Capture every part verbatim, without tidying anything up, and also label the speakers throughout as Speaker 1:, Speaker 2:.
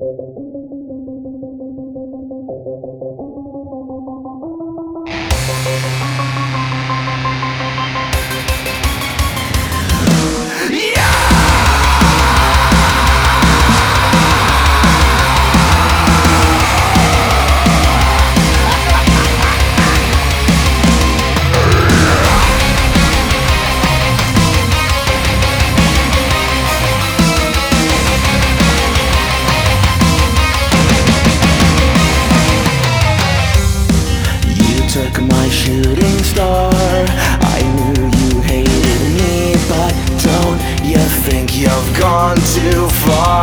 Speaker 1: Took my shooting star. I knew you hated me, but don't you think you've gone too far?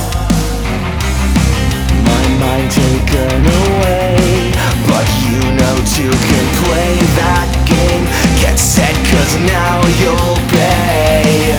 Speaker 1: My mind taken away, but you know two can play that game. Get set, cause now you'll pay.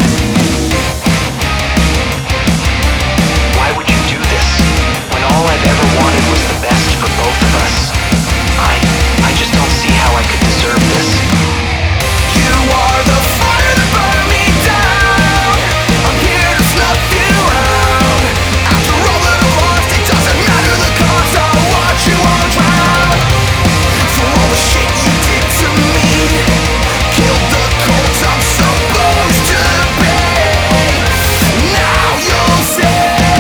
Speaker 2: Why would you do this, when all I've ever wanted was the best for both of us? I, I just don't see how I could deserve this.
Speaker 1: You are the fire that burned me down. I'm here to snuff you out. After all that I've lost, it doesn't matter the cost. I'll watch you all drown. For all the shit you did to me, killed the cult I'm supposed to be. Now you'll say,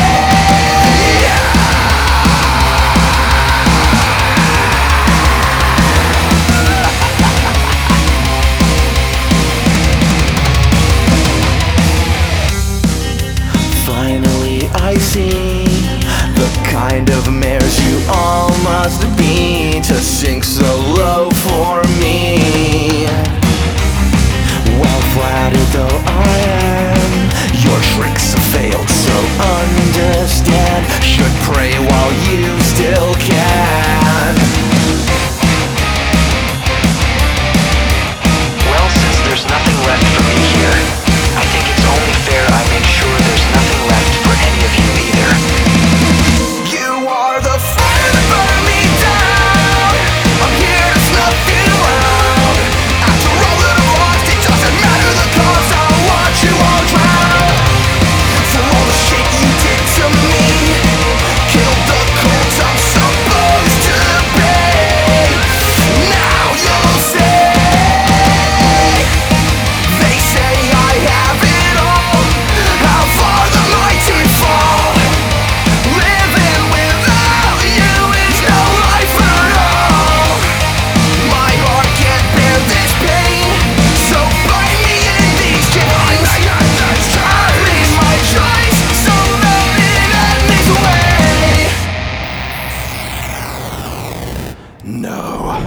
Speaker 1: finally I see the kind of mares you all must be to sink so low for me. Well flattered though I am, your tricks have failed, so understand. Should pray while you still can.
Speaker 2: Well, since there's nothing left for me here, I think it's only fair I make sure there's nothing left for any of you either.
Speaker 1: You are the fire that burned me down. I'm here to snuff you out. After all that I've lost, it doesn't matter the cost. I'll watch you all drown. For all the shit you did to me, killed the cult I'm supposed to be. Now you'll say, they say I have it all. How far the mighty fall. Living without you is no life at all. My heart can't bear this pain, so bind me in these chains. I made my choice, so let it end this way. No.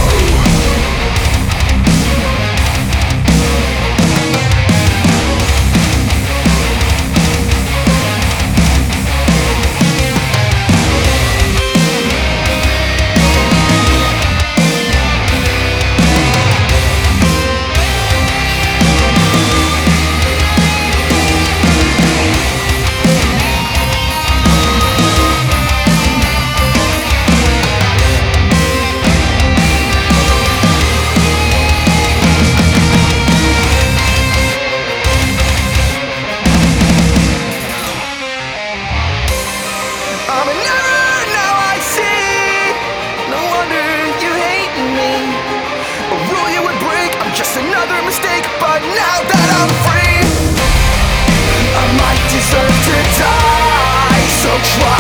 Speaker 1: I'm an error, now I see. No wonder you hate me. A rule you would break, I'm just another mistake. But now that I'm free, I might deserve to die. So try